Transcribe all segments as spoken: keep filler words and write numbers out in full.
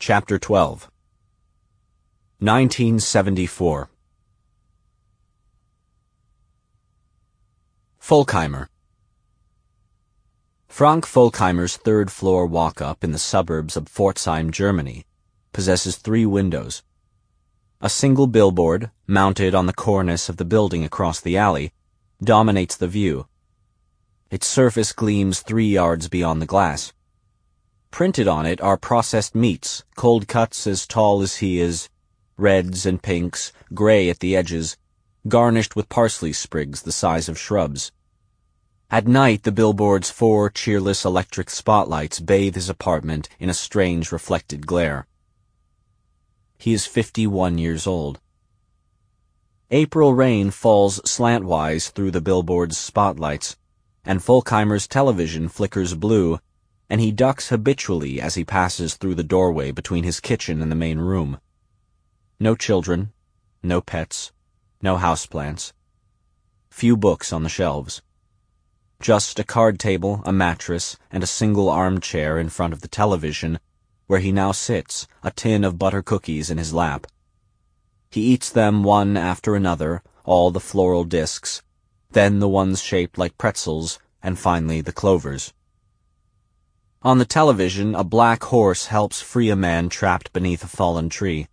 Chapter twelve. nineteen seventy-four. Folkheimer. Frank Folkheimer's third-floor walk-up in the suburbs of Pforzheim, Germany, possesses three windows. A single billboard, mounted on the cornice of the building across the alley, dominates the view. Its surface gleams three yards beyond the glass. Printed on it are processed meats, cold cuts as tall as he is, reds and pinks, gray at the edges, garnished with parsley sprigs the size of shrubs. At night, the billboard's four cheerless electric spotlights bathe his apartment in a strange reflected glare. He is fifty-one years old. April rain falls slantwise through the billboard's spotlights, and Folkheimer's television flickers blue, and he ducks habitually as he passes through the doorway between his kitchen and the main room. No children, no pets, no houseplants. Few books on the shelves. Just a card table, a mattress, and a single armchair in front of the television, where he now sits, a tin of butter cookies in his lap. He eats them one after another, all the floral discs, then the ones shaped like pretzels, and finally the clovers. On the television, a black horse helps free a man trapped beneath a fallen tree.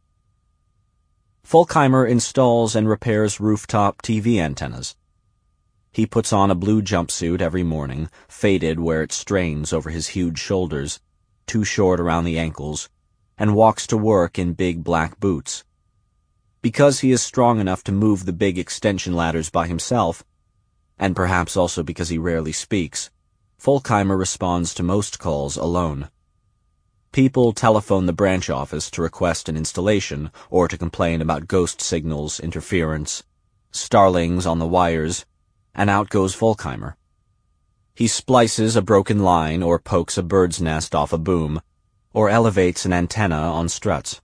Folkheimer installs and repairs rooftop T V antennas. He puts on a blue jumpsuit every morning, faded where it strains over his huge shoulders, too short around the ankles, and walks to work in big black boots. Because he is strong enough to move the big extension ladders by himself, and perhaps also because he rarely speaks, Folkheimer responds to most calls alone. People telephone the branch office to request an installation or to complain about ghost signals, interference, starlings on the wires, and out goes Folkheimer. He splices a broken line or pokes a bird's nest off a boom, or elevates an antenna on struts.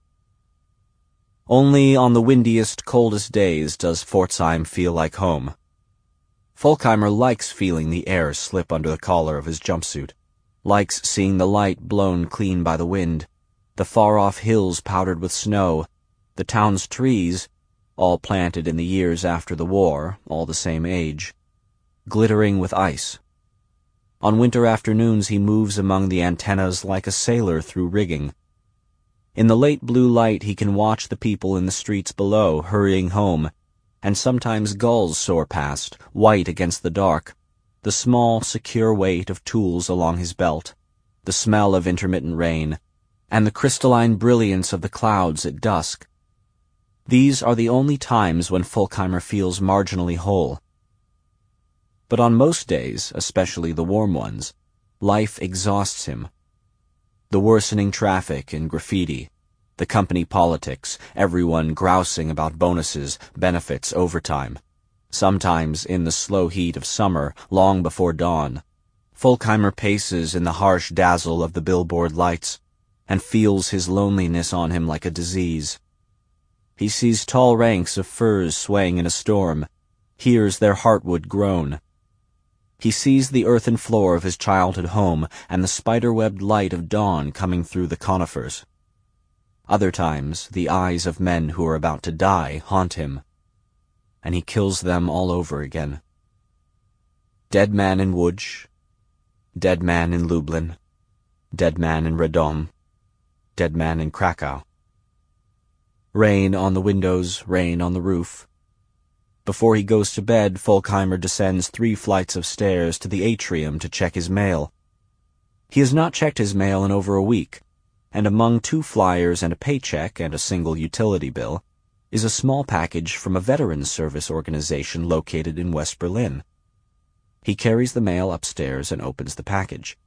Only on the windiest, coldest days does Pforzheim feel like home. Folkheimer likes feeling the air slip under the collar of his jumpsuit, likes seeing the light blown clean by the wind, the far-off hills powdered with snow, the town's trees, all planted in the years after the war, all the same age, glittering with ice. On winter afternoons he moves among the antennas like a sailor through rigging. In the late blue light he can watch the people in the streets below hurrying home, and sometimes gulls soar past, white against the dark, the small, secure weight of tools along his belt, the smell of intermittent rain, and the crystalline brilliance of the clouds at dusk. These are the only times when Folkheimer feels marginally whole. But on most days, especially the warm ones, life exhausts him. The worsening traffic and graffiti, the company politics, everyone grousing about bonuses, benefits, overtime. Sometimes, in the slow heat of summer, long before dawn, Folkheimer paces in the harsh dazzle of the billboard lights and feels his loneliness on him like a disease. He sees tall ranks of firs swaying in a storm, hears their heartwood groan. He sees the earthen floor of his childhood home and the spider-webbed light of dawn coming through the conifers. Other times, the eyes of men who are about to die haunt him, and he kills them all over again. Dead man in Łódź, dead man in Lublin, dead man in Radom, dead man in Krakow. Rain on the windows, rain on the roof. Before he goes to bed, Folkheimer descends three flights of stairs to the atrium to check his mail. He has not checked his mail in over a week, and among two flyers and a paycheck and a single utility bill is a small package from a veterans service organization located in West Berlin. He carries the mail upstairs and opens the package.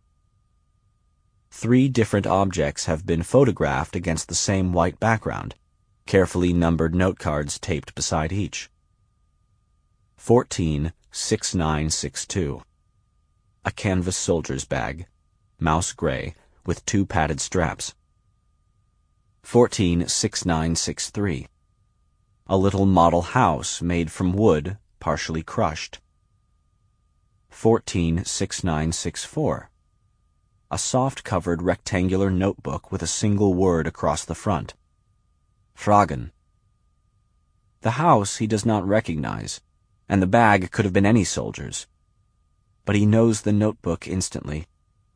Three different objects have been photographed against the same white background, carefully numbered note cards taped beside each. fourteen six nine six two. A canvas soldier's bag, mouse gray, with two padded straps. fourteen six nine six three. A little model house made from wood, partially crushed. fourteen six nine six four. a soft-covered rectangular notebook with a single word across the front. Fragen. The house he does not recognize, and the bag could have been any soldier's. But he knows the notebook instantly.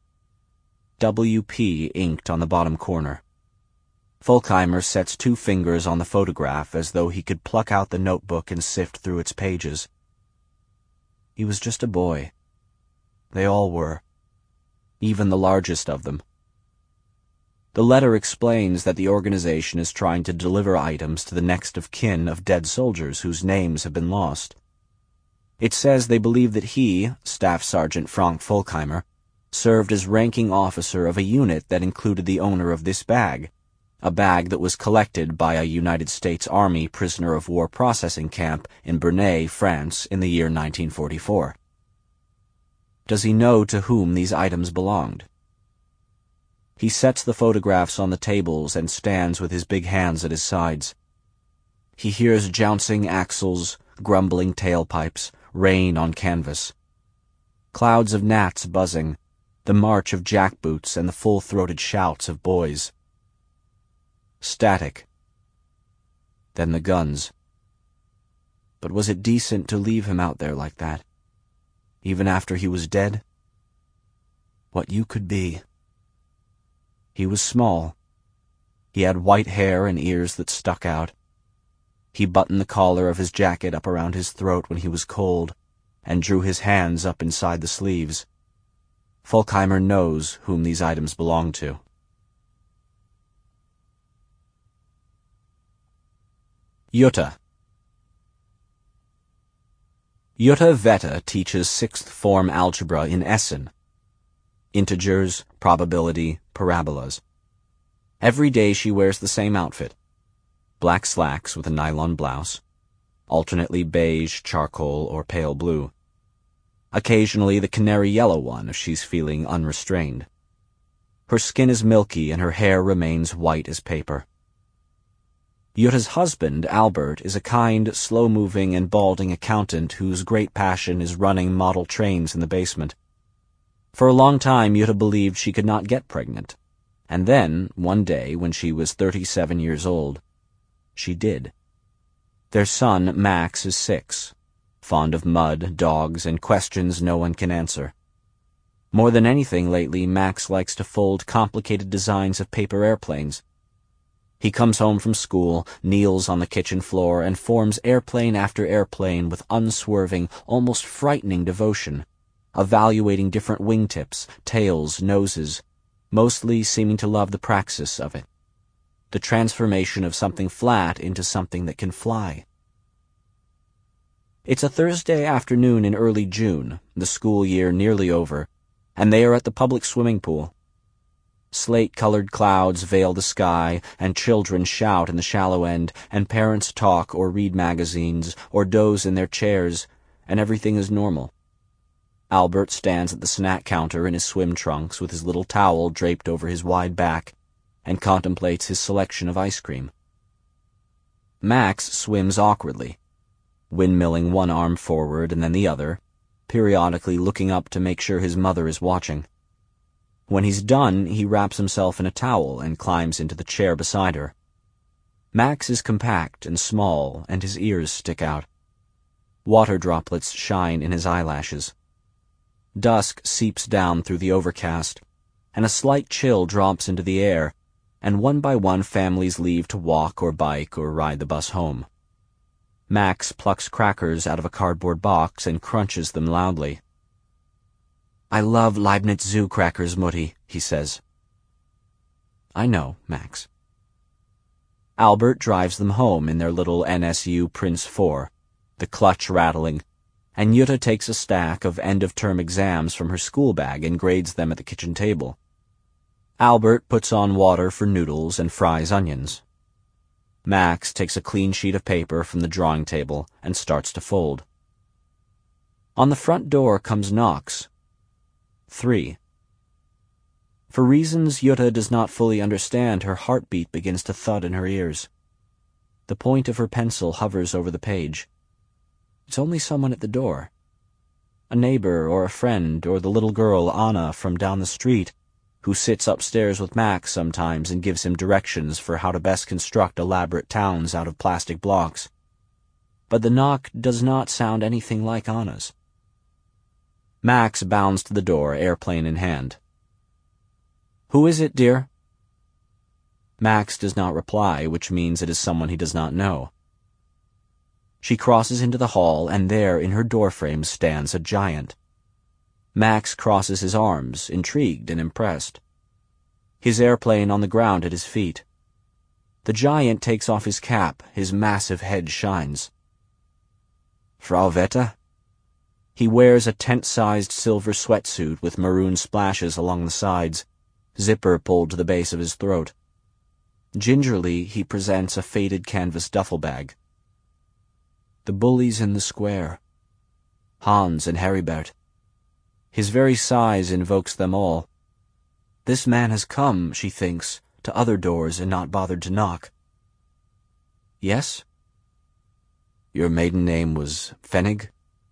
W P inked on the bottom corner. Folkheimer sets two fingers on the photograph as though he could pluck out the notebook and sift through its pages. He was just a boy. They all were. Even the largest of them. The letter explains that the organization is trying to deliver items to the next of kin of dead soldiers whose names have been lost. It says they believe that he, Staff Sergeant Frank Folkheimer, served as ranking officer of a unit that included the owner of this bag, a bag that was collected by a United States Army prisoner of war processing camp in Bernay, France, in the year nineteen forty-four. Does he know to whom these items belonged? He sets the photographs on the tables and stands with his big hands at his sides. He hears jouncing axles, grumbling tailpipes, rain on canvas. Clouds of gnats buzzing, the march of jackboots and the full-throated shouts of boys. Static. Then the guns. But was it decent to leave him out there like that, even after he was dead? What you could be. He was small. He had white hair and ears that stuck out. He buttoned the collar of his jacket up around his throat when he was cold, and drew his hands up inside the sleeves. Folkheimer knows whom these items belong to. Jutta. Jutta Wette teaches sixth form algebra in Essen. Integers, probability, parabolas. Every day she wears the same outfit. Black slacks with a nylon blouse, alternately beige, charcoal, or pale blue. Occasionally the canary yellow one if she's feeling unrestrained. Her skin is milky and her hair remains white as paper. Jutta's husband, Albert, is a kind, slow-moving and balding accountant whose great passion is running model trains in the basement. For a long time Jutta believed she could not get pregnant, and then, one day, when she was thirty-seven years old, she did. Their son, Max, is six, fond of mud, dogs, and questions no one can answer. More than anything lately, Max likes to fold complicated designs of paper airplanes. He comes home from school, kneels on the kitchen floor, and forms airplane after airplane with unswerving, almost frightening devotion, evaluating different wingtips, tails, noses, mostly seeming to love the praxis of it, the transformation of something flat into something that can fly. It's a Thursday afternoon in early June, the school year nearly over, and they are at the public swimming pool. Slate-colored clouds veil the sky, and children shout in the shallow end, and parents talk or read magazines or doze in their chairs, and everything is normal. Albert stands at the snack counter in his swim trunks with his little towel draped over his wide back and contemplates his selection of ice cream. Max swims awkwardly, windmilling one arm forward and then the other, periodically looking up to make sure his mother is watching. When he's done, he wraps himself in a towel and climbs into the chair beside her. Max is compact and small, and his ears stick out. Water droplets shine in his eyelashes. Dusk seeps down through the overcast, and a slight chill drops into the air, and one by one families leave to walk or bike or ride the bus home. Max plucks crackers out of a cardboard box and crunches them loudly. "I love Leibniz Zoo crackers, Mutti," he says. "I know, Max." Albert drives them home in their little N S U Prince four, the clutch rattling, and Jutta takes a stack of end-of-term exams from her school bag and grades them at the kitchen table. Albert puts on water for noodles and fries onions. Max takes a clean sheet of paper from the drawing table and starts to fold. On the front door comes knocks. Three. For reasons Jutta does not fully understand, her heartbeat begins to thud in her ears. The point of her pencil hovers over the page. It's only someone at the door. A neighbor or a friend or the little girl Anna from down the street, who sits upstairs with Max sometimes and gives him directions for how to best construct elaborate towns out of plastic blocks. But the knock does not sound anything like Anna's. Max bounds to the door, airplane in hand. "Who is it, dear?" Max does not reply, which means it is someone he does not know. She crosses into the hall, and there in her doorframe stands a giant. Max crosses his arms, intrigued and impressed. His airplane on the ground at his feet. The giant takes off his cap, his massive head shines. "Frau Wette?" He wears a tent-sized silver sweatsuit with maroon splashes along the sides, zipper pulled to the base of his throat. Gingerly, he presents a faded canvas duffel bag. The bullies in the square. Hans and Heribert. His very size invokes them all. This man has come, she thinks, to other doors and not bothered to knock. "Yes?" "Your maiden name was Pfennig?"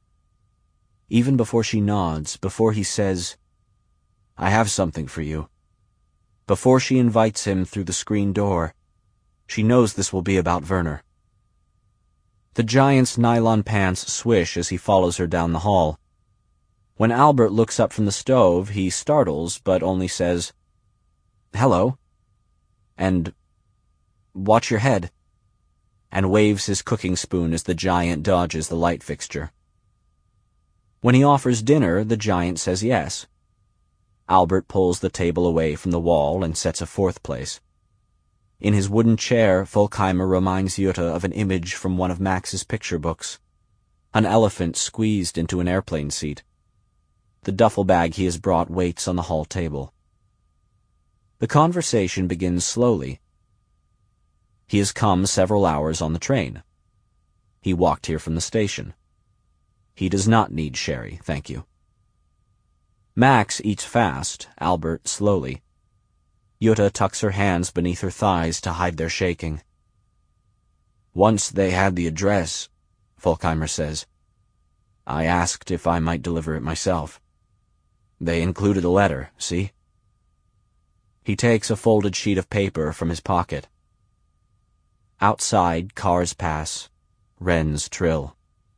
Even before she nods, before he says, "I have something for you," before she invites him through the screen door, she knows this will be about Werner. The giant's nylon pants swish as he follows her down the hall. When Albert looks up from the stove, he startles, but only says, "Hello," and "Watch your head," and waves his cooking spoon as the giant dodges the light fixture. When he offers dinner, the giant says yes. Albert pulls the table away from the wall and sets a fourth place. In his wooden chair, Volkheimer reminds Jutta of an image from one of Max's picture books. An elephant squeezed into an airplane seat. The duffel bag he has brought waits on the hall table. The conversation begins slowly. He has come several hours on the train. He walked here from the station. He does not need sherry, thank you. Max eats fast, Albert slowly. Jutta tucks her hands beneath her thighs to hide their shaking. "Once they had the address," Volkheimer says. "I asked if I might deliver it myself. They included a letter, see?" He takes a folded sheet of paper from his pocket. Outside, cars pass. Wrens trill.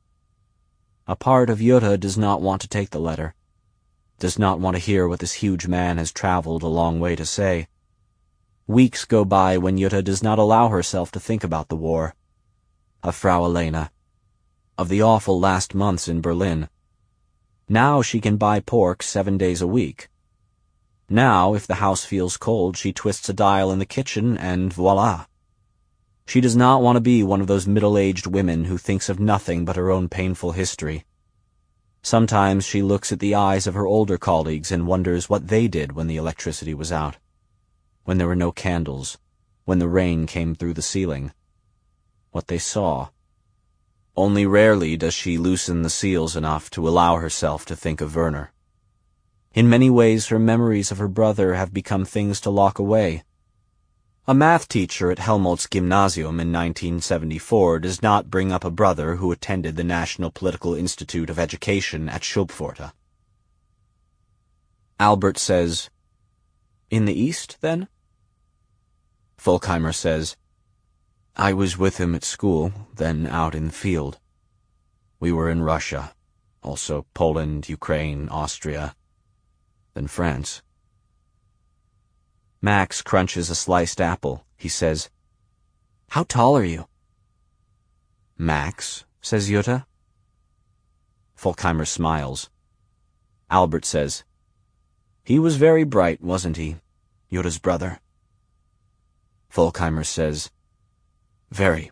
A part of Jutta does not want to take the letter, does not want to hear what this huge man has traveled a long way to say. Weeks go by when Jutta does not allow herself to think about the war, of Frau Elena, of the awful last months in Berlin. Now she can buy pork seven days a week. Now, if the house feels cold, she twists a dial in the kitchen and voila. She does not want to be one of those middle-aged women who thinks of nothing but her own painful history. Sometimes she looks at the eyes of her older colleagues and wonders what they did when the electricity was out, when there were no candles, when the rain came through the ceiling, what they saw. Only rarely does she loosen the seals enough to allow herself to think of Werner. In many ways, her memories of her brother have become things to lock away. A math teacher at Helmholtz Gymnasium in nineteen seventy-four does not bring up a brother who attended the National Political Institute of Education at Schulpforta. Albert says, "In the East, then?" Volkheimer says, "I was with him at school, then out in the field. We were in Russia, also Poland, Ukraine, Austria, then France." Max crunches a sliced apple. He says, "How tall are you?" "Max," says Jutta. Volkheimer smiles. Albert says, "He was very bright, wasn't he, Jutta's brother?" Volkheimer says, "Very."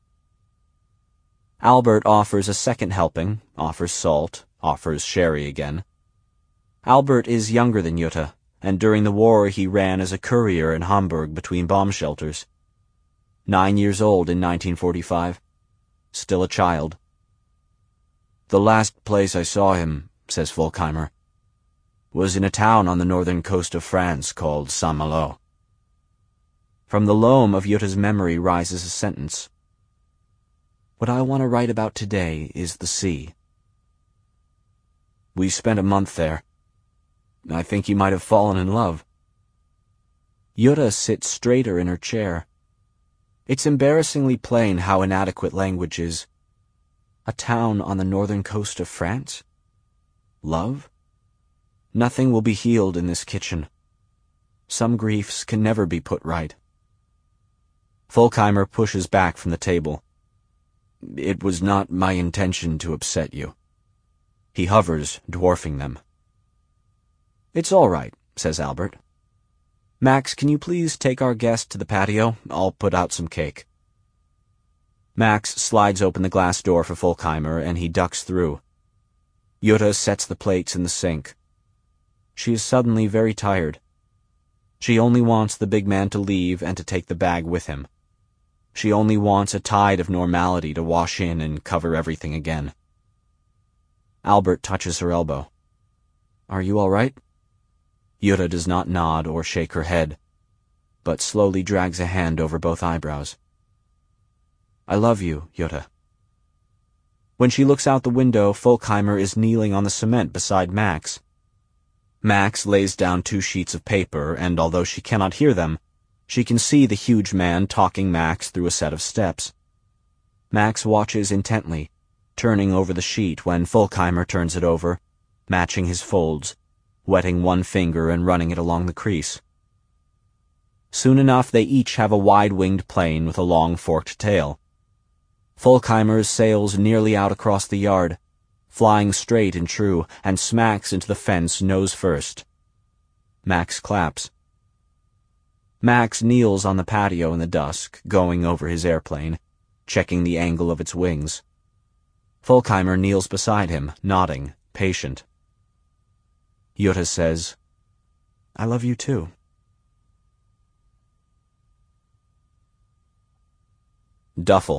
Albert offers a second helping, offers salt, offers sherry again. Albert is younger than Jutta, and during the war he ran as a courier in Hamburg between bomb shelters. Nine years old in nineteen forty-five. Still a child. "The last place I saw him," says Volkheimer, "was in a town on the northern coast of France called Saint-Malo." From the loam of Jutta's memory rises a sentence. "What I want to write about today is the sea." "We spent a month there. I think you might have fallen in love." Jutta sits straighter in her chair. It's embarrassingly plain how inadequate language is. A town on the northern coast of France? Love? Nothing will be healed in this kitchen. Some griefs can never be put right. Folkheimer pushes back from the table. It was not my intention to upset you. He hovers, dwarfing them. It's all right, says Albert. Max, can you please take our guest to the patio? I'll put out some cake. Max slides open the glass door for Folkheimer, and he ducks through. Jutta sets the plates in the sink. She is suddenly very tired. She only wants the big man to leave and to take the bag with him. She only wants a tide of normality to wash in and cover everything again. Albert touches her elbow. Are you all right? Jutta does not nod or shake her head, but slowly drags a hand over both eyebrows. I love you, Jutta. When she looks out the window, Folkheimer is kneeling on the cement beside Max. Max lays down two sheets of paper, and although she cannot hear them, she can see the huge man talking Max through a set of steps. Max watches intently, turning over the sheet when Folkheimer turns it over, matching his folds, wetting one finger and running it along the crease. Soon enough they each have a wide-winged plane with a long forked tail. Folkheimer's sails nearly out across the yard, flying straight and true, and smacks into the fence nose first. Max claps. Max kneels on the patio in the dusk, going over his airplane, checking the angle of its wings. Folkheimer kneels beside him, nodding, patient. Jutta says, I love you too. Duffel.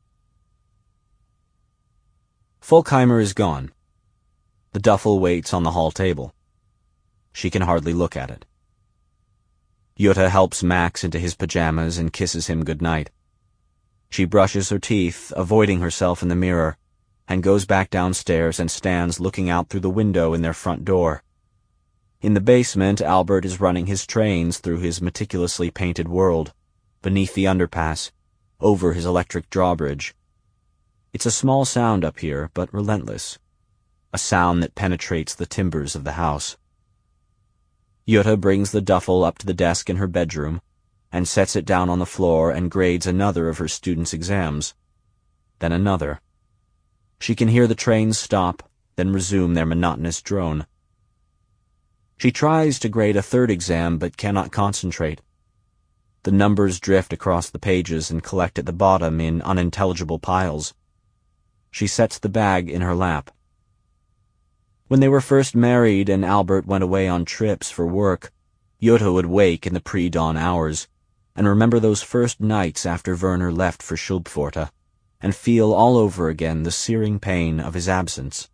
Folkheimer is gone. The duffel waits on the hall table. She can hardly look at it. Jutta helps Max into his pajamas and kisses him goodnight. She brushes her teeth, avoiding herself in the mirror, and goes back downstairs and stands looking out through the window in their front door. In the basement, Albert is running his trains through his meticulously painted world, beneath the underpass, over his electric drawbridge. It's a small sound up here, but relentless. A sound that penetrates the timbers of the house. Jutta brings the duffel up to the desk in her bedroom, and sets it down on the floor and grades another of her students' exams. Then another. She can hear the trains stop, then resume their monotonous drone. She tries to grade a third exam, but cannot concentrate. The numbers drift across the pages and collect at the bottom in unintelligible piles. She sets the bag in her lap. When they were first married and Albert went away on trips for work, Jutta would wake in the pre-dawn hours and remember those first nights after Werner left for Schulpforta and feel all over again the searing pain of his absence.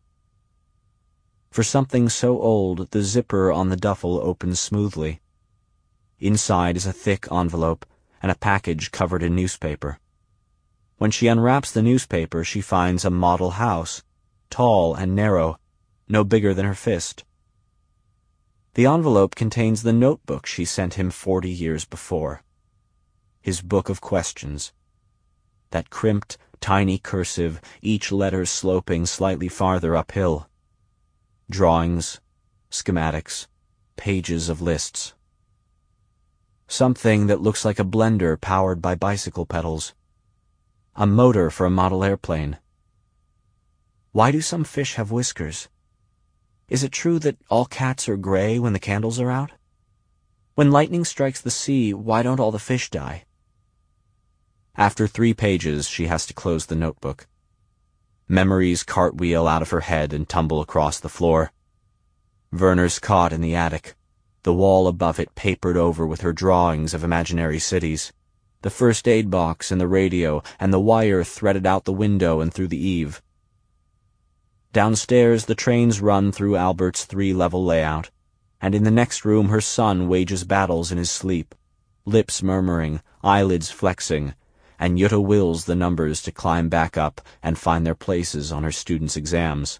For something so old, the zipper on the duffel opens smoothly. Inside is a thick envelope and a package covered in newspaper. When she unwraps the newspaper, she finds a model house, tall and narrow, no bigger than her fist. The envelope contains the notebook she sent him forty years before. His book of questions. That crimped, tiny cursive, each letter sloping slightly farther uphill. Drawings, schematics, pages of lists. Something that looks like a blender powered by bicycle pedals. A motor for a model airplane. Why do some fish have whiskers? Is it true that all cats are gray when the candles are out? When lightning strikes the sea, why don't all the fish die? After three pages, she has to close the notebook. Memories cartwheel out of her head and tumble across the floor. Werner's cot in the attic, the wall above it papered over with her drawings of imaginary cities, the first aid box and the radio, and the wire threaded out the window and through the eave. Downstairs, the trains run through Albert's three-level layout, and in the next room her son wages battles in his sleep, lips murmuring, eyelids flexing, and Jutta wills the numbers to climb back up and find their places on her students' exams.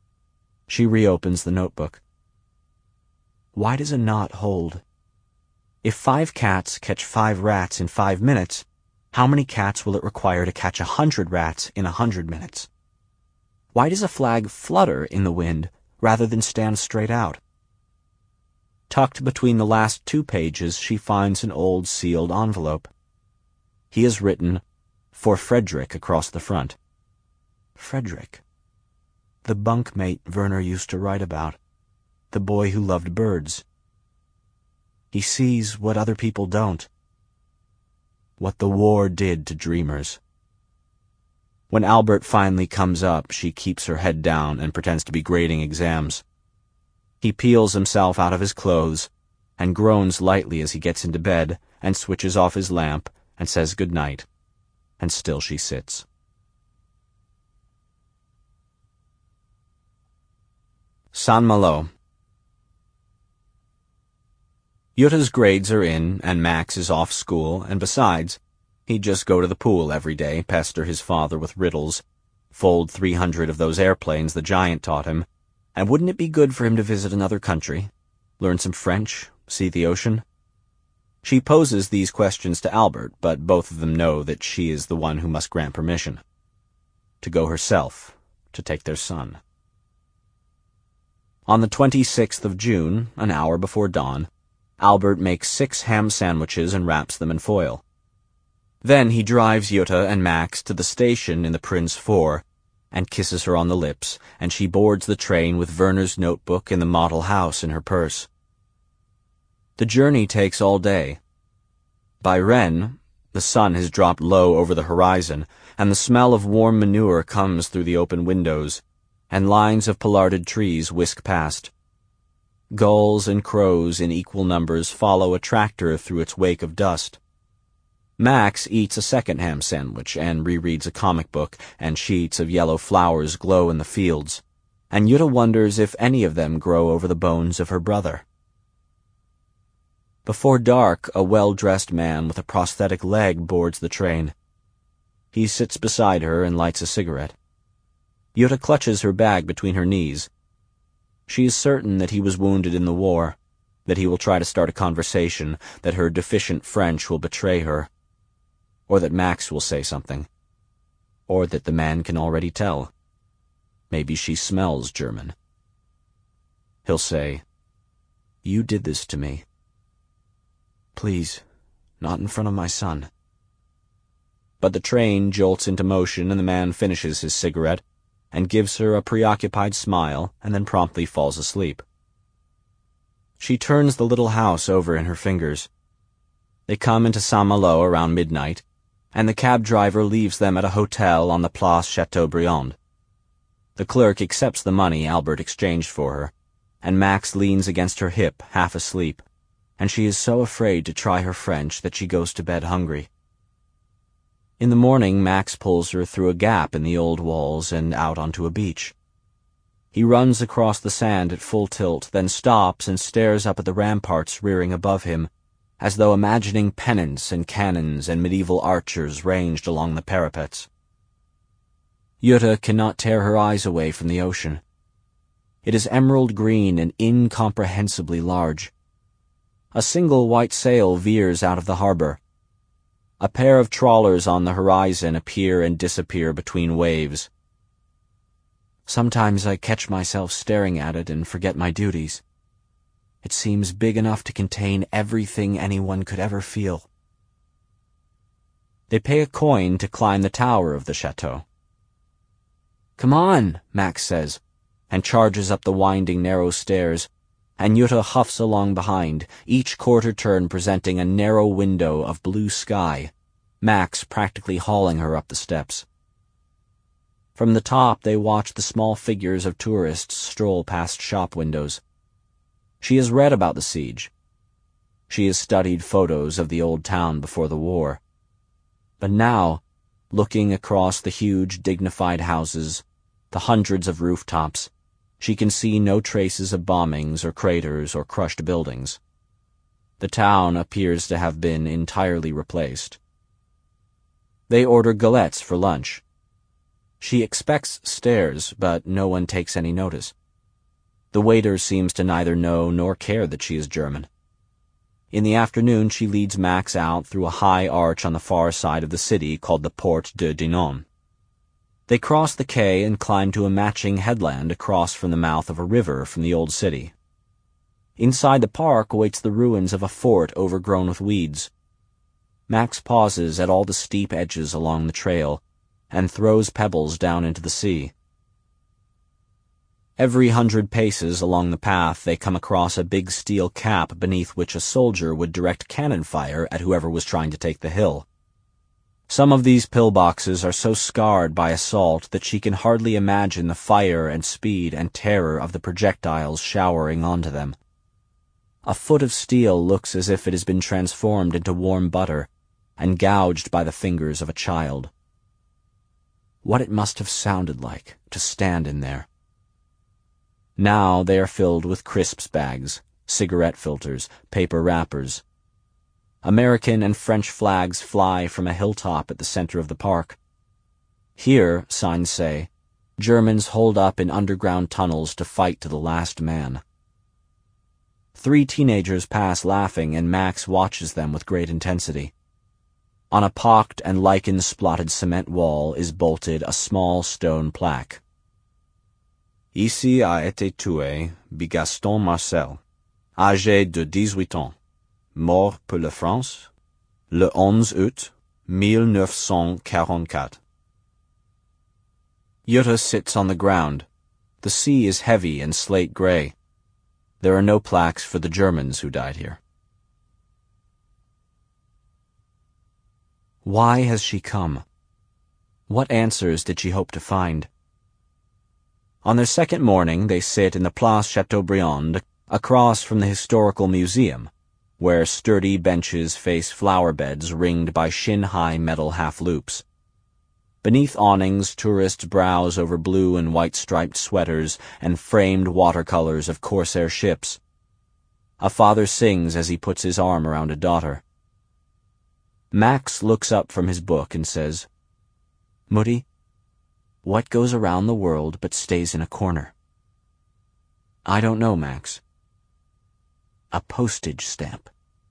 She reopens the notebook. Why does a knot hold? If five cats catch five rats in five minutes, how many cats will it require to catch a hundred rats in a hundred minutes? Why does a flag flutter in the wind rather than stand straight out? Tucked between the last two pages, she finds an old sealed envelope. He has written, "For Frederick," across the front. Frederick. The bunkmate Werner used to write about. The boy who loved birds. He sees what other people don't. What the war did to dreamers. When Albert finally comes up, she keeps her head down and pretends to be grading exams. He peels himself out of his clothes and groans lightly as he gets into bed and switches off his lamp and says good night, and still she sits. Saint-Malo. Yutta's grades are in, and Max is off school, and besides, he'd just go to the pool every day, pester his father with riddles, fold three hundred of those airplanes the giant taught him, and wouldn't it be good for him to visit another country, learn some French, see the ocean? She poses these questions to Albert, but both of them know that she is the one who must grant permission. To go herself, to take their son. On the twenty-sixth of June, an hour before dawn, Albert makes six ham sandwiches and wraps them in foil. Then he drives Jutta and Max to the station in the Prince four and kisses her on the lips, and she boards the train with Werner's notebook and the model house in her purse. The journey takes all day. By Rennes, the sun has dropped low over the horizon, and the smell of warm manure comes through the open windows, and lines of pollarded trees whisk past. Gulls and crows in equal numbers follow a tractor through its wake of dust. Max eats a second ham sandwich and rereads a comic book, and sheets of yellow flowers glow in the fields, and Jutta wonders if any of them grow over the bones of her brother. Before dark, a well-dressed man with a prosthetic leg boards the train. He sits beside her and lights a cigarette. Jutta clutches her bag between her knees. She is certain that he was wounded in the war, that he will try to start a conversation, that her deficient French will betray her, or that Max will say something, or that the man can already tell. Maybe she smells German. He'll say, "You did this to me. Please, not in front of my son." But the train jolts into motion and the man finishes his cigarette and gives her a preoccupied smile and then promptly falls asleep. She turns the little house over in her fingers. They come into Saint-Malo around midnight, and the cab driver leaves them at a hotel on the Place Chateaubriand. The clerk accepts the money Albert exchanged for her, and Max leans against her hip, half asleep, and she is so afraid to try her French that she goes to bed hungry. In the morning, Max pulls her through a gap in the old walls and out onto a beach. He runs across the sand at full tilt, then stops and stares up at the ramparts rearing above him, as though imagining pennants and cannons and medieval archers ranged along the parapets. Jutta cannot tear her eyes away from the ocean. It is emerald green and incomprehensibly large. A single white sail veers out of the harbor. A pair of trawlers on the horizon appear and disappear between waves. Sometimes I catch myself staring at it and forget my duties. It seems big enough to contain everything anyone could ever feel. They pay a coin to climb the tower of the chateau. "Come on," Max says, and charges up the winding narrow stairs, and Jutta huffs along behind, each quarter turn presenting a narrow window of blue sky, Max practically hauling her up the steps. From the top they watch the small figures of tourists stroll past shop windows. She has read about the siege. She has studied photos of the old town before the war. But now, looking across the huge, dignified houses, the hundreds of rooftops, she can see no traces of bombings or craters or crushed buildings. The town appears to have been entirely replaced. They order galettes for lunch. She expects stares, but no one takes any notice. The waiter seems to neither know nor care that she is German. In the afternoon, she leads Max out through a high arch on the far side of the city called the Porte de Dinan. They cross the quay and climb to a matching headland across from the mouth of a river from the old city. Inside the park awaits the ruins of a fort overgrown with weeds. Max pauses at all the steep edges along the trail and throws pebbles down into the sea. Every hundred paces along the path, they come across a big steel cap beneath which a soldier would direct cannon fire at whoever was trying to take the hill. Some of these pillboxes are so scarred by assault that she can hardly imagine the fire and speed and terror of the projectiles showering onto them. A foot of steel looks as if it has been transformed into warm butter and gouged by the fingers of a child. What it must have sounded like to stand in there. Now they are filled with crisps bags, cigarette filters, paper wrappers. American and French flags fly from a hilltop at the center of the park. Here, signs say, Germans hold up in underground tunnels to fight to the last man. Three teenagers pass laughing, and Max watches them with great intensity. On a pocked and lichen-splotted cement wall is bolted a small stone plaque. Ici a été tué Bigaston Marcel, âgé de dix-huit ans, mort pour la France, le onze août mille neuf cent quarante-quatre. Jutta sits on the ground. The sea is heavy and slate-gray. There are no plaques for the Germans who died here. Why has she come? What answers did she hope to find? On their second morning, they sit in the Place Chateaubriand, across from the Historical Museum, where sturdy benches face flower beds ringed by shin-high metal half-loops. Beneath awnings, tourists browse over blue and white-striped sweaters and framed watercolors of corsair ships. A father sings as he puts his arm around a daughter. Max looks up from his book and says, "Mutti, what goes around the world but stays in a corner?" "I don't know, Max." "A postage stamp."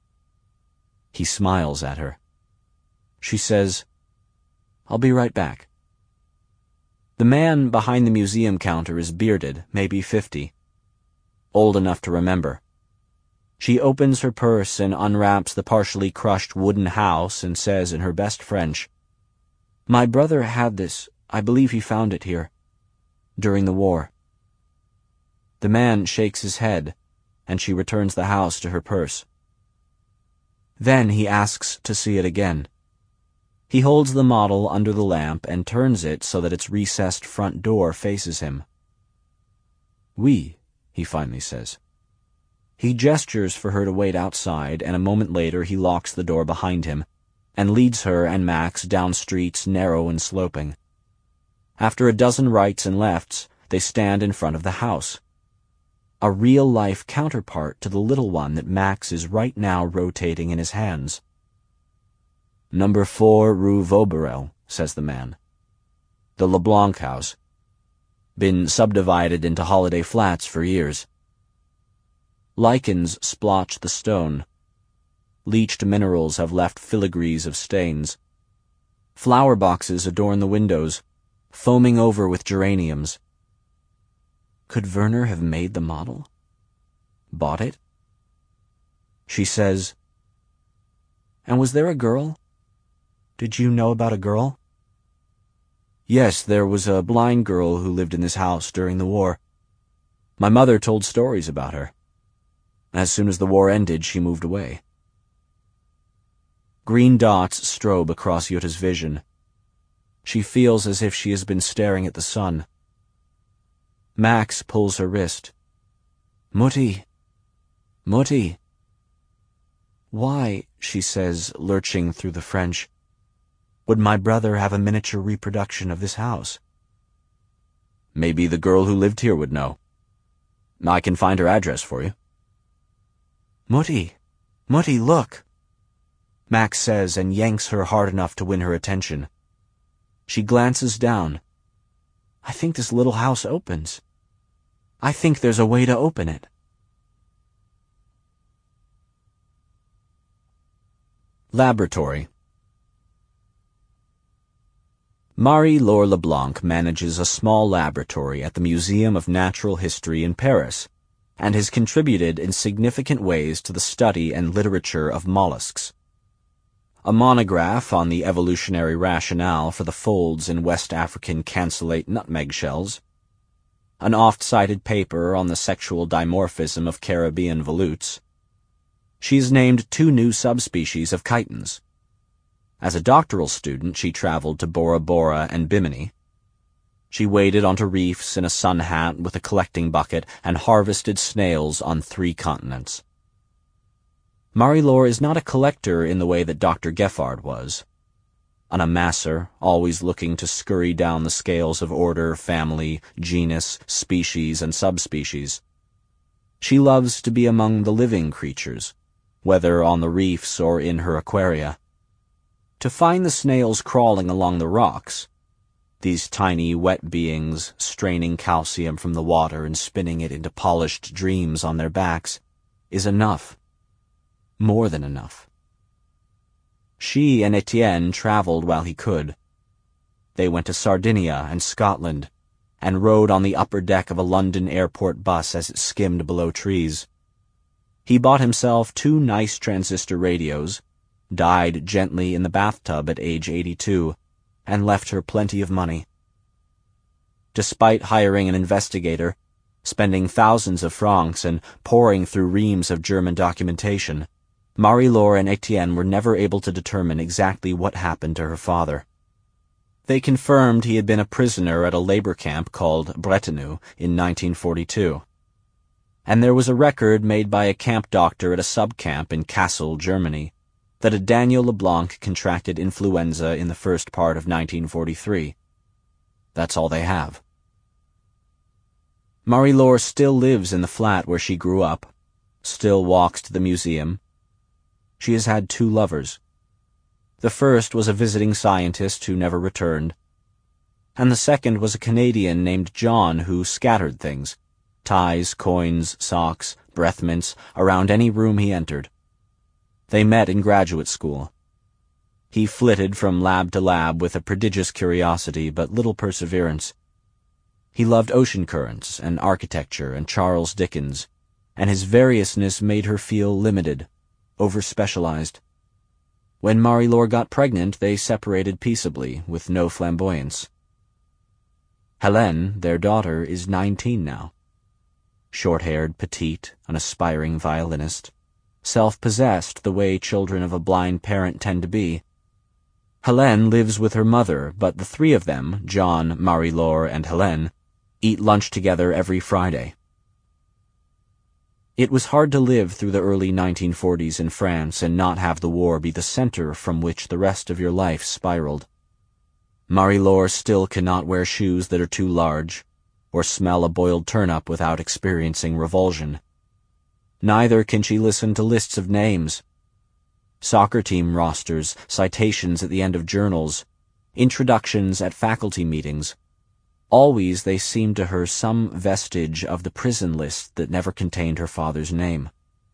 He smiles at her. She says, "I'll be right back." The man behind the museum counter is bearded, maybe fifty. Old enough to remember. She opens her purse and unwraps the partially crushed wooden house and says in her best French, "My brother had this. I believe he found it here. During the war." The man shakes his head, and she returns the house to her purse. Then he asks to see it again. He holds the model under the lamp and turns it so that its recessed front door faces him. "Oui," he finally says. He gestures for her to wait outside, and a moment later he locks the door behind him and leads her and Max down streets narrow and sloping. After a dozen rights and lefts, they stand in front of the house. A real-life counterpart to the little one that Max is right now rotating in his hands. "Number four Rue Vauberel," says the man. "The LeBlanc house. Been subdivided into holiday flats for years." Lichens splotch the stone. Leached minerals have left filigrees of stains. Flower boxes adorn the windows, foaming over with geraniums. Could Werner have made the model? Bought it? She says, "And was there a girl? Did you know about a girl?" "Yes, there was a blind girl who lived in this house during the war. My mother told stories about her. As soon as the war ended, she moved away." Green dots strobe across Jutta's vision. She feels as if she has been staring at the sun. Max pulls her wrist. "Mutti! Mutti!" "Why," she says, lurching through the French, "would my brother have a miniature reproduction of this house?" "Maybe the girl who lived here would know. I can find her address for you." "Mutti! Mutti, look!" Max says and yanks her hard enough to win her attention. She glances down. "I think this little house opens. I think there's a way to open it." Laboratory. Marie-Laure Leblanc manages a small laboratory at the Museum of Natural History in Paris, and has contributed in significant ways to the study and literature of mollusks. A monograph on the evolutionary rationale for the folds in West African cancellate nutmeg shells, an oft-cited paper on the sexual dimorphism of Caribbean volutes. She's named two new subspecies of chitons. As a doctoral student, she traveled to Bora Bora and Bimini. She waded onto reefs in a sun hat with a collecting bucket and harvested snails on three continents. Marie-Laure is not a collector in the way that Doctor Geffard was. An amasser, always looking to scurry down the scales of order, family, genus, species, and subspecies. She loves to be among the living creatures, whether on the reefs or in her aquaria. To find the snails crawling along the rocks, these tiny, wet beings straining calcium from the water and spinning it into polished dreams on their backs, is enough. More than enough. She and Etienne traveled while he could. They went to Sardinia and Scotland, and rode on the upper deck of a London airport bus as it skimmed below trees. He bought himself two nice transistor radios, died gently in the bathtub at age eighty-two, and left her plenty of money. Despite hiring an investigator, spending thousands of francs and poring through reams of German documentation, Marie-Laure and Etienne were never able to determine exactly what happened to her father. They confirmed he had been a prisoner at a labor camp called Bretigny in nineteen forty-two. And there was a record made by a camp doctor at a sub-camp in Kassel, Germany, that a Daniel Leblanc contracted influenza in the first part of nineteen forty-three. That's all they have. Marie-Laure still lives in the flat where she grew up, still walks to the museum. She has had two lovers. The first was a visiting scientist who never returned, and the second was a Canadian named John who scattered things, ties, coins, socks, breath mints, around any room he entered. They met in graduate school. He flitted from lab to lab with a prodigious curiosity but little perseverance. He loved ocean currents and architecture and Charles Dickens, and his variousness made her feel limited, over-specialized. When Marie-Laure got pregnant, they separated peaceably, with no flamboyance. Helene, their daughter, is nineteen now. Short-haired, petite, an aspiring violinist, self-possessed the way children of a blind parent tend to be. Helene lives with her mother, but the three of them, John, Marie-Laure, and Helene, eat lunch together every Friday. It was hard to live through the early nineteen forties in France and not have the war be the center from which the rest of your life spiraled. Marie-Laure still cannot wear shoes that are too large, or smell a boiled turnip without experiencing revulsion. Neither can she listen to lists of names, soccer team rosters, citations at the end of journals, introductions at faculty meetings. Always they seemed to her some vestige of the prison list that never contained her father's name.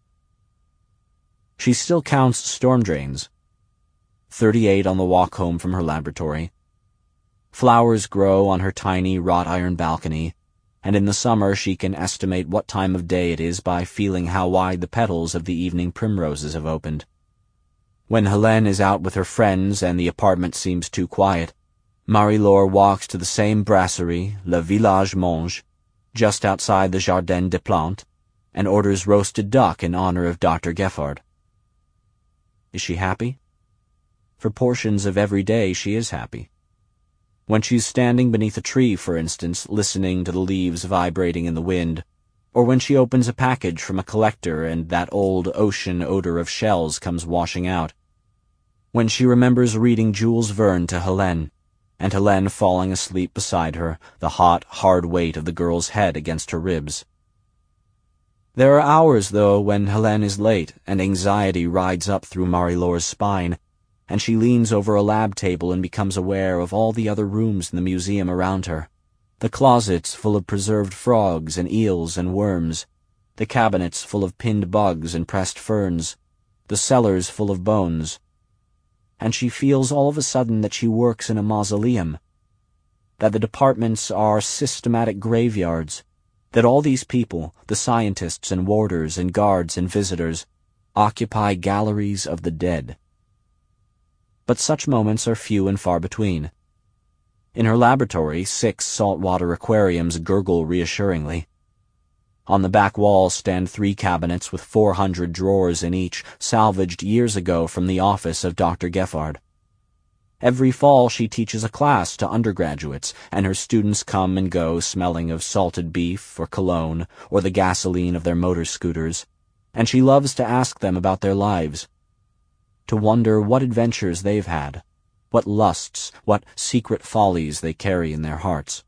She still counts storm drains. Thirty-eight on the walk home from her laboratory. Flowers grow on her tiny wrought-iron balcony, and in the summer she can estimate what time of day it is by feeling how wide the petals of the evening primroses have opened. When Helene is out with her friends and the apartment seems too quiet, Marie-Laure walks to the same brasserie, Le Village Monge, just outside the Jardin des Plantes, and orders roasted duck in honor of Doctor Geffard. Is she happy? For portions of every day she is happy. When she's standing beneath a tree, for instance, listening to the leaves vibrating in the wind, or when she opens a package from a collector and that old ocean odor of shells comes washing out. When she remembers reading Jules Verne to Helene, and Helene falling asleep beside her, the hot, hard weight of the girl's head against her ribs. There are hours, though, when Helene is late, and anxiety rides up through Marie-Laure's spine, and she leans over a lab table and becomes aware of all the other rooms in the museum around her. The closets full of preserved frogs and eels and worms, the cabinets full of pinned bugs and pressed ferns, the cellars full of bones, and she feels all of a sudden that she works in a mausoleum, that the departments are systematic graveyards, that all these people, the scientists and warders and guards and visitors, occupy galleries of the dead. But such moments are few and far between. In her laboratory, six saltwater aquariums gurgle reassuringly. On the back wall stand three cabinets with four hundred drawers in each, salvaged years ago from the office of Doctor Geffard. Every fall she teaches a class to undergraduates, and her students come and go smelling of salted beef or cologne or the gasoline of their motor scooters, and she loves to ask them about their lives, to wonder what adventures they've had, what lusts, what secret follies they carry in their hearts.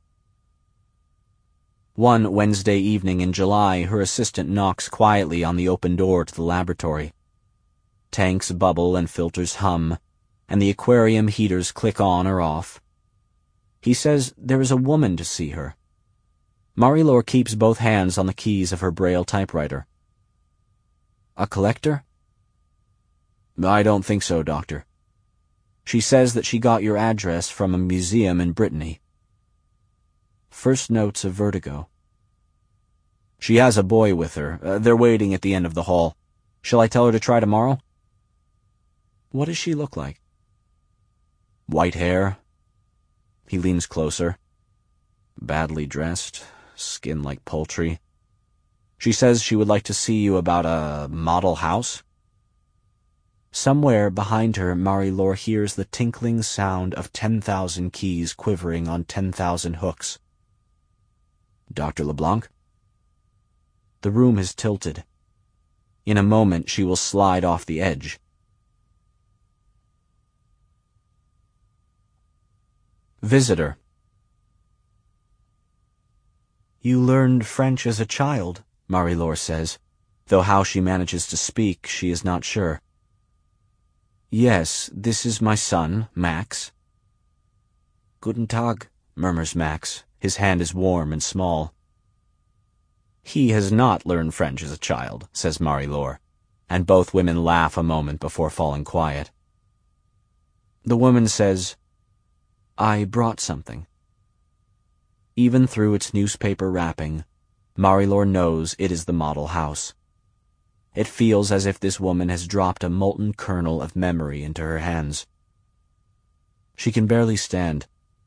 One Wednesday evening in July, her assistant knocks quietly on the open door to the laboratory. Tanks bubble and filters hum, and the aquarium heaters click on or off. He says there is a woman to see her. Marie-Laure keeps both hands on the keys of her Braille typewriter. A collector? I don't think so, Doctor. She says that she got your address from a museum in Brittany. First notes of vertigo. She has a boy with her. Uh, they're waiting at the end of the hall. Shall I tell her to try tomorrow? What does she look like? White hair. He leans closer. Badly dressed, skin like poultry. She says she would like to see you about a model house. Somewhere behind her, Marie-Laure hears the tinkling sound of ten thousand keys quivering on ten thousand hooks. Doctor LeBlanc? The room has tilted. In a moment she will slide off the edge. Visitor. You learned French as a child, Marie-Laure says, though how she manages to speak she is not sure. Yes, this is my son, Max. Guten Tag, murmurs Max. His hand is warm and small. He has not learned French as a child, says Marie-Laure, and both women laugh a moment before falling quiet. The woman says, I brought something. Even through its newspaper wrapping, Marie-Laure knows it is the model house. It feels as if this woman has dropped a molten kernel of memory into her hands. She can barely stand.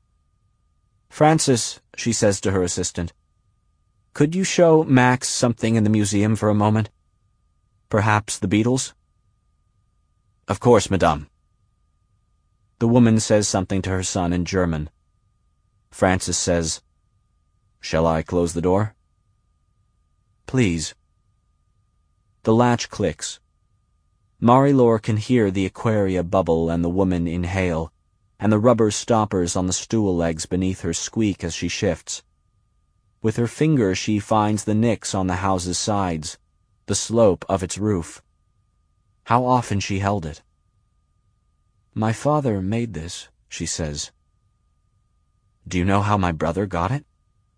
Francis, she says to her assistant, could you show Max something in the museum for a moment? Perhaps the Beatles? Of course, madame. The woman says something to her son in German. Francis says, Shall I close the door? Please. The latch clicks. Marie-Laure can hear the aquaria bubble and the woman inhale, and the rubber stoppers on the stool legs beneath her squeak as she shifts. With her finger she finds the nicks on the house's sides, the slope of its roof. How often she held it. My father made this, she says. Do you know how my brother got it?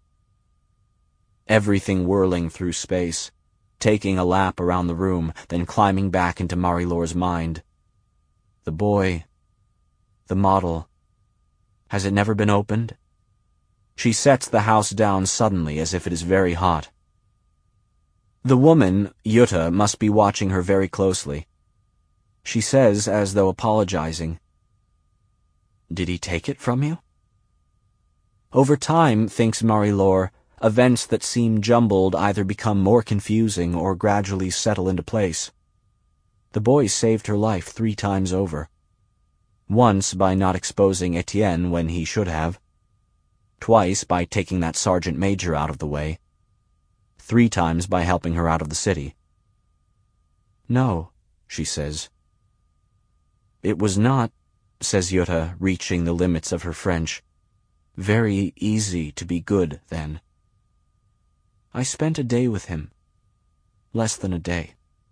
Everything whirling through space, taking a lap around the room, then climbing back into Marie-Laure's mind. The boy, the model, has it never been opened? She sets the house down suddenly as if it is very hot. The woman, Jutta, must be watching her very closely. She says, as though apologizing, Did he take it from you? Over time, thinks Marie-Laure, events that seem jumbled either become more confusing or gradually settle into place. The boy saved her life three times over. Once by not exposing Etienne when he should have. Twice by taking that sergeant major out of the way. Three times by helping her out of the city. No, she says. It was not, says Jutta, reaching the limits of her French, very easy to be good then. I spent a day with him. Less than a day.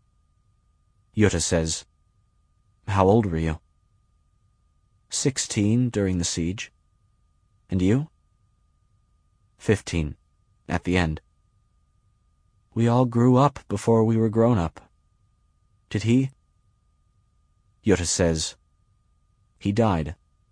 Jutta says, How old were you? Sixteen during the siege. And you? Fifteen, at the end. We all grew up before we were grown up. Did he? Jutta says, He died.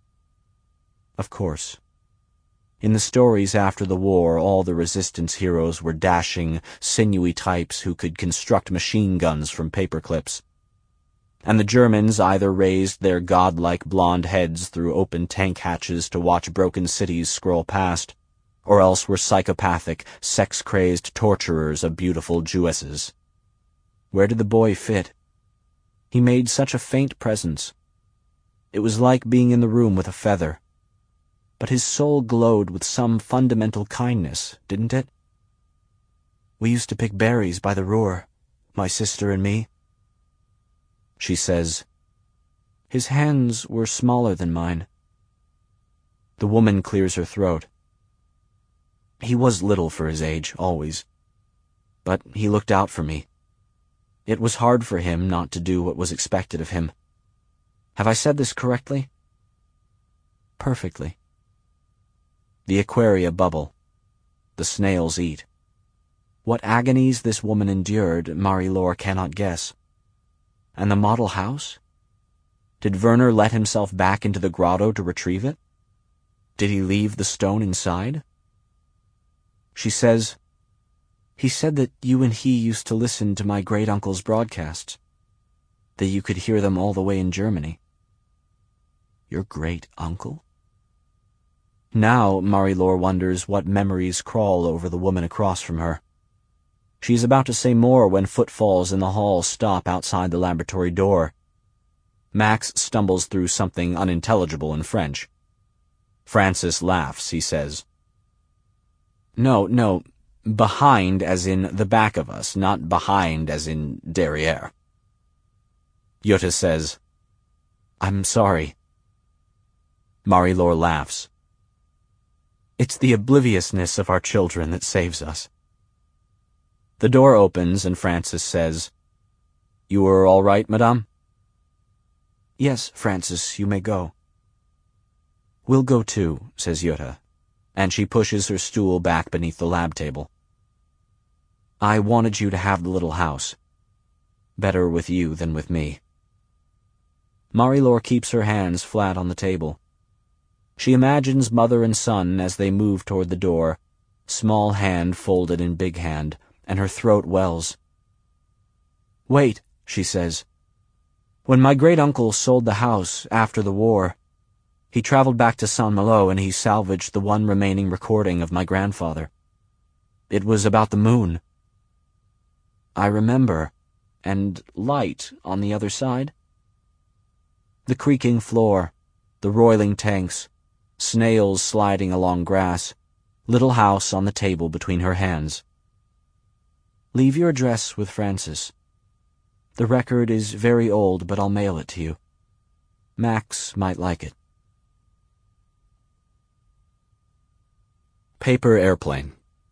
Of course. In the stories after the war, all the resistance heroes were dashing, sinewy types who could construct machine guns from paper clips. And the Germans either raised their godlike blonde heads through open tank hatches to watch broken cities scroll past, or else were psychopathic, sex-crazed torturers of beautiful Jewesses. Where did the boy fit? He made such a faint presence. It was like being in the room with a feather. But his soul glowed with some fundamental kindness, didn't it? We used to pick berries by the Ruhr, my sister and me. She says, his hands were smaller than mine. The woman clears her throat. He was little for his age, always. But he looked out for me. It was hard for him not to do what was expected of him. Have I said this correctly? Perfectly. The aquaria bubble. The snails eat. What agonies this woman endured, Marie-Laure cannot guess. And the model house? Did Werner let himself back into the grotto to retrieve it? Did he leave the stone inside? She says, he said that you and he used to listen to my great-uncle's broadcasts, that you could hear them all the way in Germany. Your great-uncle? Now Marie-Laure wonders what memories crawl over the woman across from her. She is about to say more when footfalls in the hall stop outside the laboratory door. Max stumbles through something unintelligible in French. Francis laughs, he says. No, no, behind as in the back of us, not behind as in derrière. Jutta says, I'm sorry. Marie-Laure laughs. It's the obliviousness of our children that saves us. The door opens and Francis says, You were all right, madame? Yes, Francis, you may go. We'll go too, says Jutta, and she pushes her stool back beneath the lab table. I wanted you to have the little house. Better with you than with me. Marie-Laure keeps her hands flat on the table. She imagines mother and son as they move toward the door, small hand folded in big hand, and her throat wells. Wait, she says. When my great-uncle sold the house after the war, he traveled back to Saint-Malo and he salvaged the one remaining recording of my grandfather. It was about the moon. I remember, and light on the other side. The creaking floor, the roiling tanks, snails sliding along grass, little house on the table between her hands. Leave your address with Francis. The record is very old, but I'll mail it to you. Max might like it. Paper airplane.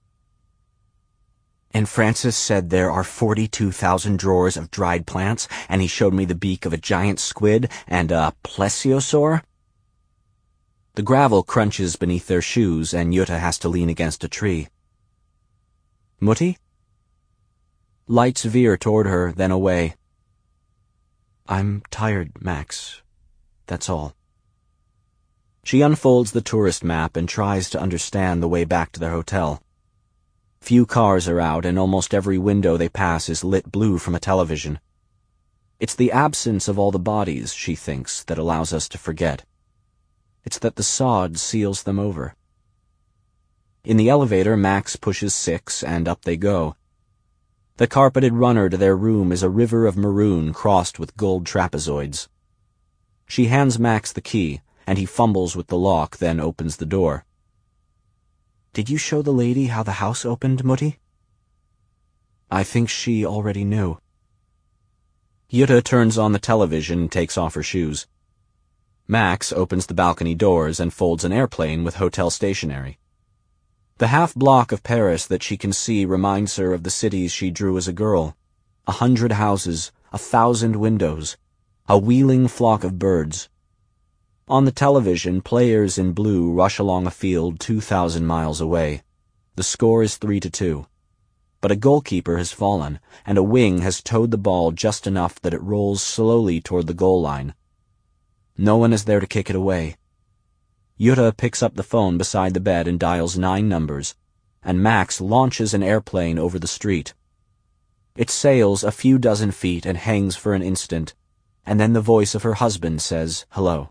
And Francis said there are forty-two thousand drawers of dried plants, and he showed me the beak of a giant squid and a plesiosaur. The gravel crunches beneath their shoes, and Jutta has to lean against a tree. Mutti? Lights veer toward her, then away. I'm tired, Max. That's all. She unfolds the tourist map and tries to understand the way back to their hotel. Few cars are out, and almost every window they pass is lit blue from a television. It's the absence of all the bodies, she thinks, that allows us to forget. It's that the sod seals them over. In the elevator, Max pushes six, and up they go. The carpeted runner to their room is a river of maroon crossed with gold trapezoids. She hands Max the key, and he fumbles with the lock, then opens the door. Did you show the lady how the house opened, Mutti? I think she already knew. Jutta turns on the television and takes off her shoes. Max opens the balcony doors and folds an airplane with hotel stationery. The half-block of Paris that she can see reminds her of the cities she drew as a girl. A hundred houses, a thousand windows, a wheeling flock of birds. On the television, players in blue rush along a field two thousand miles away. The score is three to two. But a goalkeeper has fallen, and a wing has towed the ball just enough that it rolls slowly toward the goal line. No one is there to kick it away. Jutta picks up the phone beside the bed and dials nine numbers, and Max launches an airplane over the street. It sails a few dozen feet and hangs for an instant, and then the voice of her husband says hello.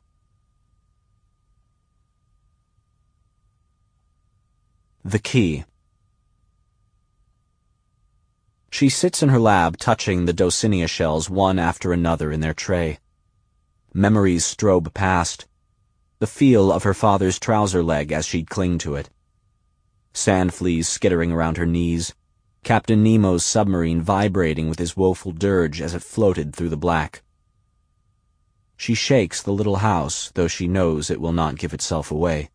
The key. She sits in her lab touching the Dosinia shells one after another in their tray. Memories strobe past. The feel of her father's trouser leg as she'd cling to it. Sand fleas skittering around her knees. Captain Nemo's submarine vibrating with his woeful dirge as it floated through the black. She shakes the little house, though she knows it will not give itself away.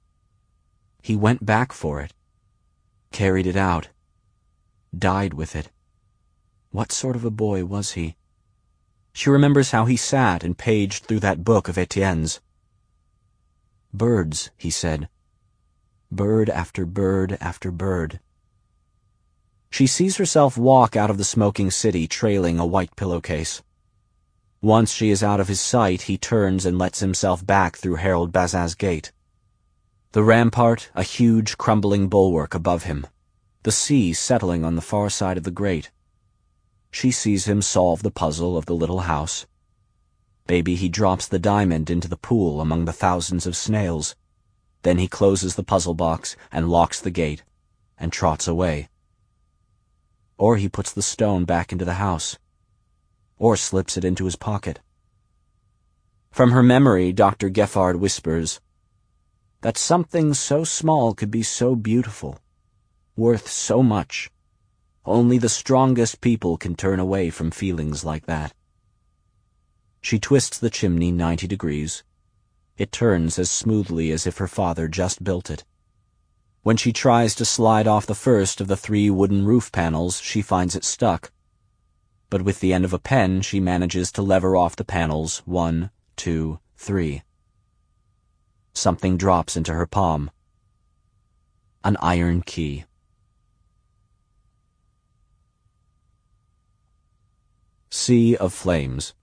He went back for it. Carried it out. Died with it. What sort of a boy was he? She remembers how he sat and paged through that book of Etienne's. Birds, he said. Bird after bird after bird. She sees herself walk out of the smoking city trailing a white pillowcase. Once she is out of his sight, he turns and lets himself back through Harold Bazin's gate. The rampart, a huge crumbling bulwark above him. The sea settling on the far side of the grate. She sees him solve the puzzle of the little house. Maybe he drops the diamond into the pool among the thousands of snails. Then he closes the puzzle box and locks the gate and trots away. Or he puts the stone back into the house. Or slips it into his pocket. From her memory, Doctor Geffard whispers, that something so small could be so beautiful, worth so much. Only the strongest people can turn away from feelings like that. She twists the chimney ninety degrees. It turns as smoothly as if her father just built it. When she tries to slide off the first of the three wooden roof panels, she finds it stuck. But with the end of a pen, she manages to lever off the panels one, two, three. Something drops into her palm. An iron key. Sea of Flames.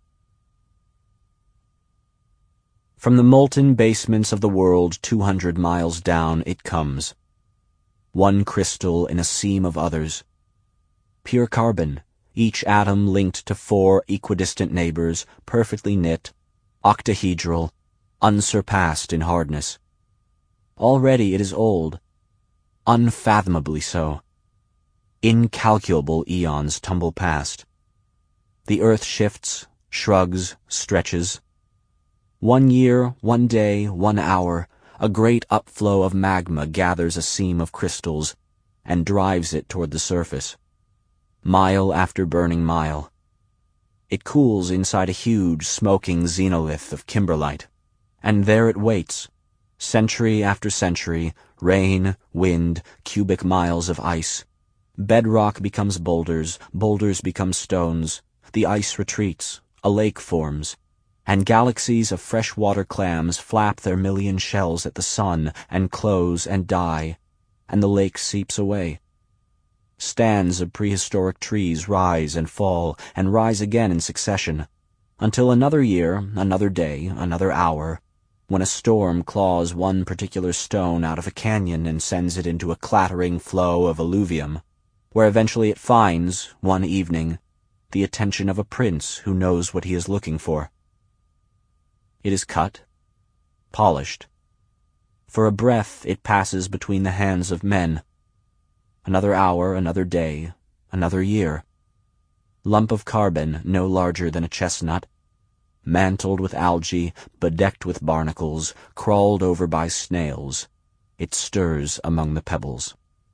From the molten basements of the world two hundred miles down it comes. One crystal in a seam of others. Pure carbon, each atom linked to four equidistant neighbors, perfectly knit, octahedral, unsurpassed in hardness. Already it is old, unfathomably so. Incalculable eons tumble past. The earth shifts, shrugs, stretches. One year, one day, one hour, a great upflow of magma gathers a seam of crystals and drives it toward the surface. Mile after burning mile. It cools inside a huge, smoking xenolith of kimberlite, and there it waits, century after century, rain, wind, cubic miles of ice. Bedrock becomes boulders, boulders become stones, the ice retreats, a lake forms, and galaxies of freshwater clams flap their million shells at the sun and close and die, and the lake seeps away. Stands of prehistoric trees rise and fall and rise again in succession, until another year, another day, another hour, when a storm claws one particular stone out of a canyon and sends it into a clattering flow of alluvium, where eventually it finds, one evening, the attention of a prince who knows what he is looking for. It is cut, polished. For a breath it passes between the hands of men. Another hour, another day, another year. Lump of carbon no larger than a chestnut, mantled with algae, bedecked with barnacles, crawled over by snails. It stirs among the pebbles.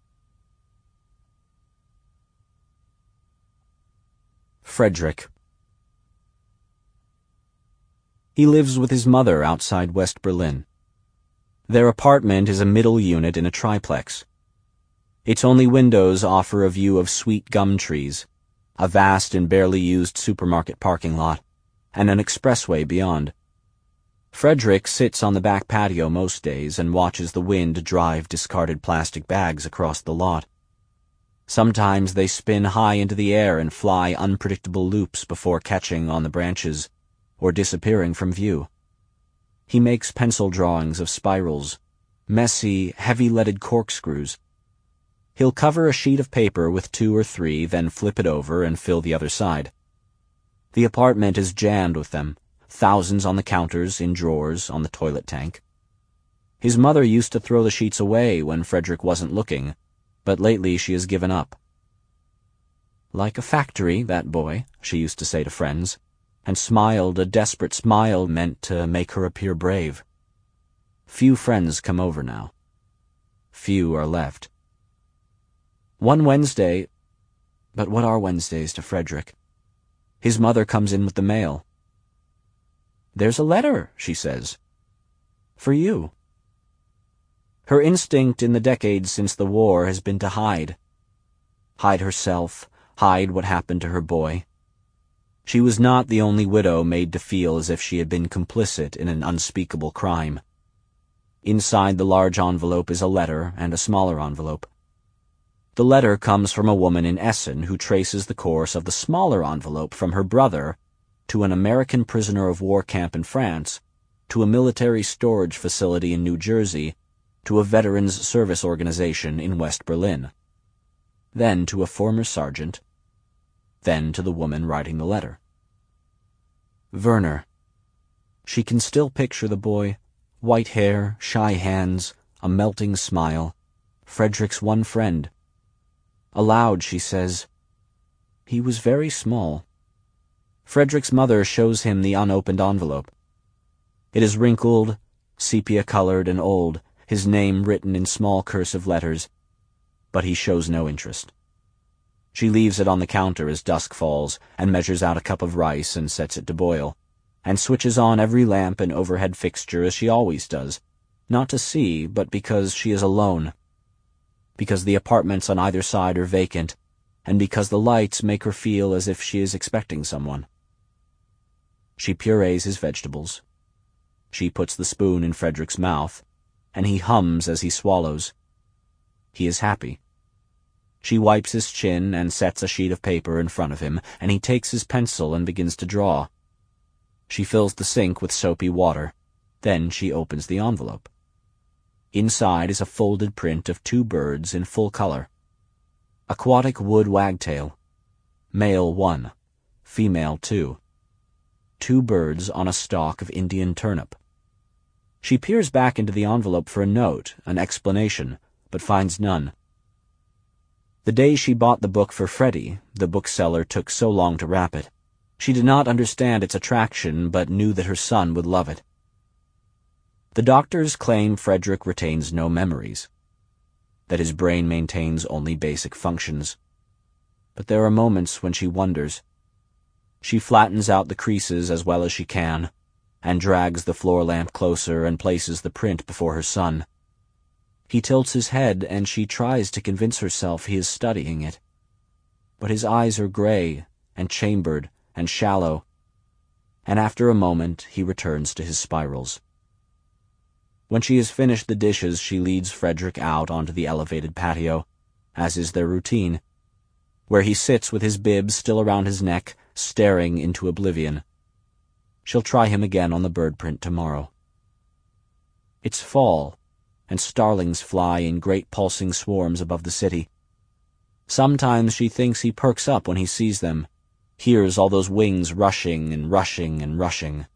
Frederick. He lives with his mother outside West Berlin. Their apartment is a middle unit in a triplex. Its only windows offer a view of sweet gum trees, a vast and barely used supermarket parking lot, and an expressway beyond. Frederick sits on the back patio most days and watches the wind drive discarded plastic bags across the lot. Sometimes they spin high into the air and fly unpredictable loops before catching on the branches, or disappearing from view. He makes pencil drawings of spirals, messy, heavy-leaded corkscrews. He'll cover a sheet of paper with two or three, then flip it over and fill the other side. The apartment is jammed with them, thousands on the counters, in drawers, on the toilet tank. His mother used to throw the sheets away when Frederick wasn't looking, but lately she has given up. Like a factory, that boy, she used to say to friends, and smiled a desperate smile meant to make her appear brave. Few friends come over now. Few are left. One Wednesday, but what are Wednesdays to Frederick? His mother comes in with the mail. "There's a letter," she says. "For you." Her instinct in the decades since the war has been to hide. Hide herself, hide what happened to her boy. She was not the only widow made to feel as if she had been complicit in an unspeakable crime. Inside the large envelope is a letter and a smaller envelope. The letter comes from a woman in Essen who traces the course of the smaller envelope from her brother to an American prisoner of war camp in France, to a military storage facility in New Jersey, to a veterans service organization in West Berlin, then to a former sergeant, then to the woman writing the letter. Werner. She can still picture the boy, white hair, shy hands, a melting smile, Frederick's one friend. Aloud she says, "He was very small." Frederick's mother shows him the unopened envelope. It is wrinkled, sepia-colored and old, his name written in small cursive letters, but he shows no interest. She leaves it on the counter as dusk falls and measures out a cup of rice and sets it to boil, and switches on every lamp and overhead fixture as she always does, not to see, but because she is alone, because the apartments on either side are vacant, and because the lights make her feel as if she is expecting someone. She purees his vegetables. She puts the spoon in Frederick's mouth, and he hums as he swallows. He is happy. She wipes his chin and sets a sheet of paper in front of him, and he takes his pencil and begins to draw. She fills the sink with soapy water. Then she opens the envelope. Inside is a folded print of two birds in full color. Aquatic wood wagtail. Male one, female two. Two birds on a stalk of Indian turnip. She peers back into the envelope for a note, an explanation, but finds none. The day she bought the book for Freddie, the bookseller took so long to wrap it. She did not understand its attraction, but knew that her son would love it. The doctors claim Frederick retains no memories, that his brain maintains only basic functions. But there are moments when she wonders. She flattens out the creases as well as she can, and drags the floor lamp closer and places the print before her son. He tilts his head, and she tries to convince herself he is studying it. But his eyes are gray and chambered and shallow, and after a moment he returns to his spirals. When she has finished the dishes, she leads Frederick out onto the elevated patio, as is their routine, where he sits with his bib still around his neck, staring into oblivion. She'll try him again on the bird print tomorrow. It's fall, and starlings fly in great pulsing swarms above the city. Sometimes she thinks he perks up when he sees them, hears all those wings rushing and rushing and rushing.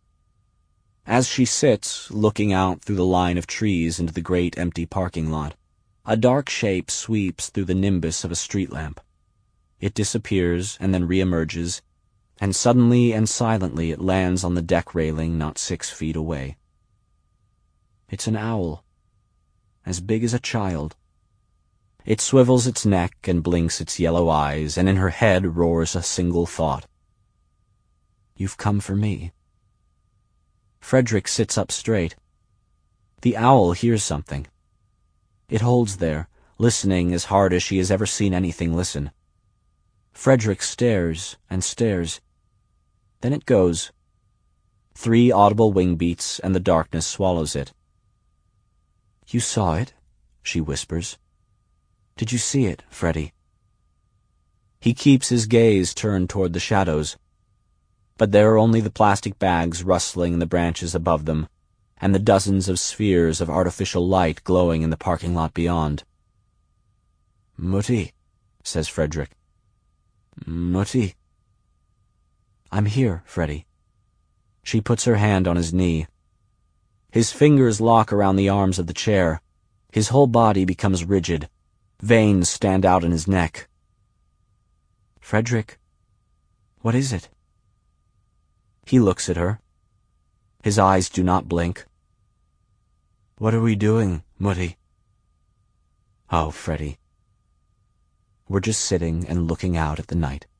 As she sits, looking out through the line of trees into the great empty parking lot, a dark shape sweeps through the nimbus of a street lamp. It disappears and then reemerges, and suddenly and silently it lands on the deck railing not six feet away. It's an owl, as big as a child. It swivels its neck and blinks its yellow eyes, and in her head roars a single thought. "You've come for me." Frederick sits up straight. The owl hears something. It holds there, listening as hard as she has ever seen anything listen. Frederick stares and stares. Then it goes. Three audible wing beats, and the darkness swallows it. "You saw it?" she whispers. "Did you see it, Freddie?" He keeps his gaze turned toward the shadows, but there are only the plastic bags rustling in the branches above them, and the dozens of spheres of artificial light glowing in the parking lot beyond. "Mutti," says Frederick. "Mutti." "I'm here, Freddy." She puts her hand on his knee. His fingers lock around the arms of the chair. His whole body becomes rigid. Veins stand out in his neck. "Frederick, what is it?" He looks at her. His eyes do not blink. "What are we doing, Mutti?" "Oh, Freddy. We're just sitting and looking out at the night."